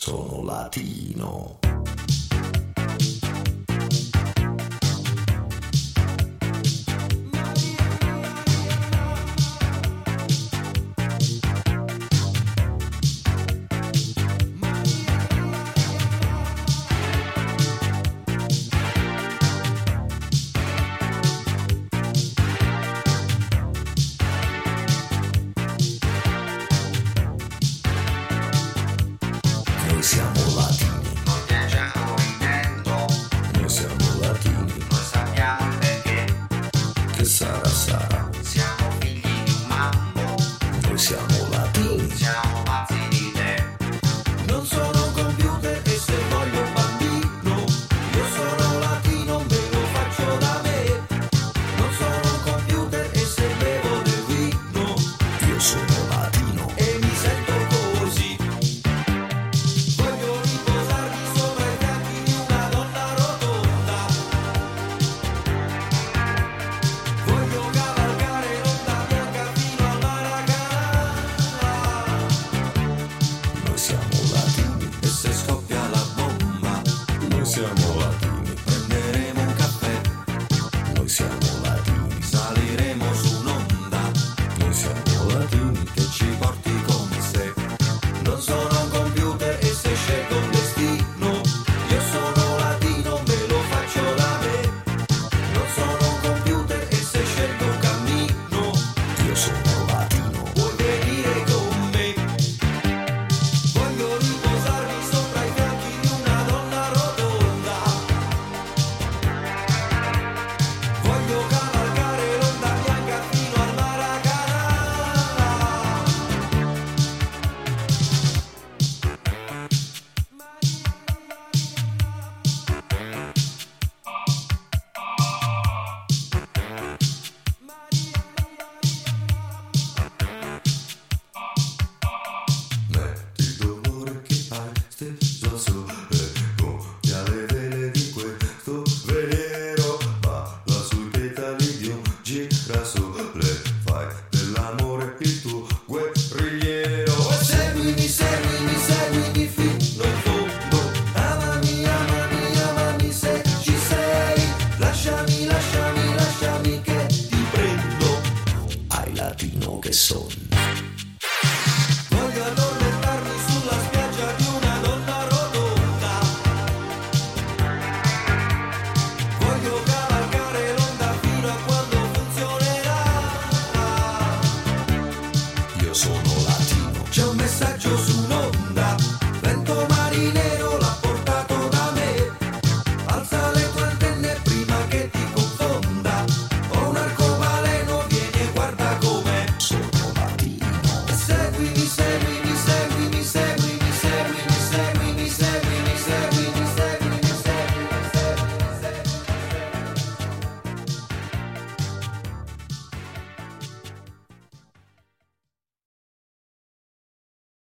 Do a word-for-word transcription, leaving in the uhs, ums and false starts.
Sono latino. Noi siamo latini. Non viaggiamo in vento, Noi siamo latini. noi sappiamo perché Che sarà sarà. siamo figli di un mambo, Noi siamo latini. siamo pazzi di te. Non sono un computer e se voglio un bambino, io sono latino, me lo faccio da me. Non sono un computer e se bevo del vino Io sono latino. e mi sento così. Voglio riposarmi sopra i fianchi di una donna rotonda. Voglio cavalcare l'onda bianca fino al Maracanã. Noi siamo latini. E se scoppia la bomba, Noi siamo